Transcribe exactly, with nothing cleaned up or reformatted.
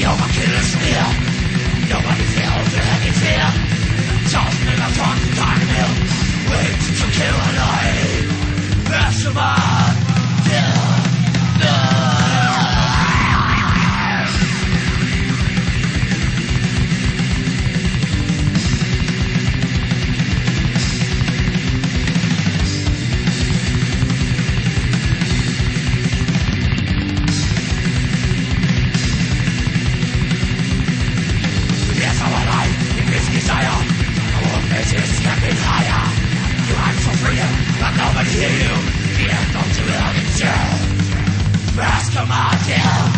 killer's fear. Nobody feels any fear. Just in a drunk carnival, wait to kill alive. Aftermath, kill, no. Desire, our faces getting higher. You ask for freedom, but nobody hear you. The end of the will is you. Mask of my deal.